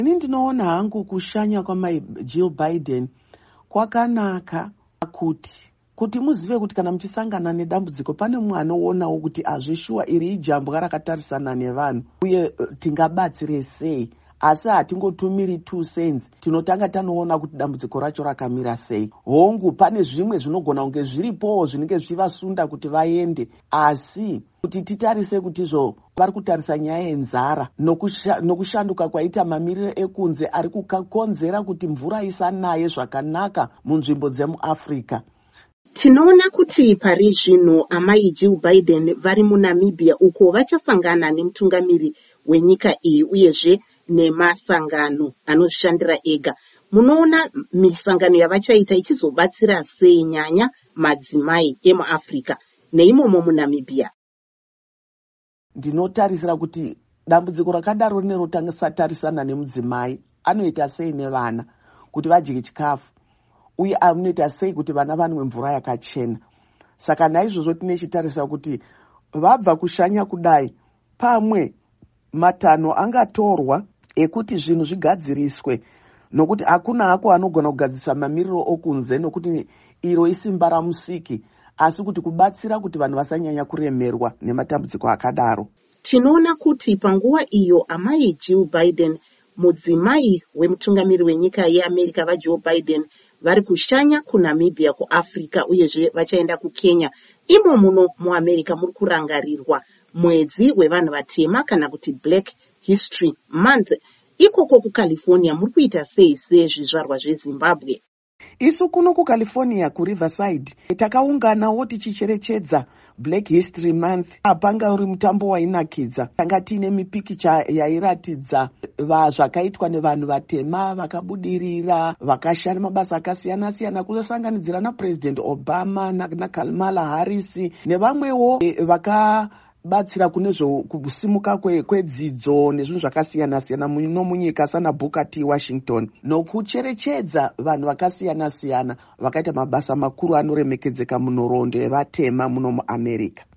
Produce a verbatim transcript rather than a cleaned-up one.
Ini ndinoona hangu kushanya kwamaJill Biden kwakanaka kuti kuti muzive kuti kana muchisangana nedambudziko pane mumwe anoonawo kuti azvishuwa iri ijambwa rakatarisana nevanhu uye tingabatsire sei, asi hatingotumiri two cents, tinotanga tanoona kuti dambudziko racho rakamira sei. Hongu pane zvimwe zvinogona kunge zviripowo zvinenge zvivasunda kuti vaende, asi kuti titarise kuti zvo vari kutarisa nyaya yenzara nokusha, nokushanduka kwaita mamiriro ekunze ari kukonzera kuti mvura isanaye zvakanaka munzvimbo dzemuAfrica. Tinoona kuti pari zvino amai Jill Biden vari muNamibia uko vachasangana nemutungamiri wenyika iyi uyezve nemasangano anozvishandira ega. Munoona misangano yavachaita ichizobatsira sei nyanya madzimai emuAfrica neimomo muNamibia? Ndinotarisira kuti dambudziko rakadaro rinotarisana nemudzimai anoita sei nevana kuti vadye chikafu uye anoita sei kuti vana vanwe mvura yakachena. Saka naizvozvo tinechitarisira kuti vabva kushanya kudai pamwe matanho angatorwa ekuti zvinhu zvigadziriswe, nokuti hakuna hako anogona kugadzirisa mamiriro okunze nokuti iro isimba ramusiki, asi kuti kubatsira kuti vanhu vasanyanya kuremerwa nematambudziko akadaro. Tinoona kuti panguva iyo amai Jill Biden, mudzimai wemutungamiri wenyika yeAmerica vaJoe Biden, vari kushanya kuNamibia kuAfrica uyezve vachaenda kuKenya. Imo muno muAmerica muri kurangarirwa mwedzi wevanhu vatema kana kuti Black History Month. Ikoko kuCalifornia muri kuita sei sezvizvarwa zveZimbabwe? Isu kuno kuCalifornia kuRiverside takaunganawo tichicherechedza Black History Month. Apanga uri mutambo wainakidza. Tanga tiine mipikicha yairatidza zvakaitwa nevanhu vatema vakabudirira vakashanda mabasa akasiyana siyana kusanganidzira naPresident Obama naKamala Harris nevamwewo vaka batsira kune zvokusimuka kwedzidzo nezvinhu zvakasiyana siyana muno munyika sana Booker T. Washington, nokucherechedza vanhu vakasiyana siyana vakaita mabasa makuru anoremekedzeka munhoroondo yevatema muno muAmerica.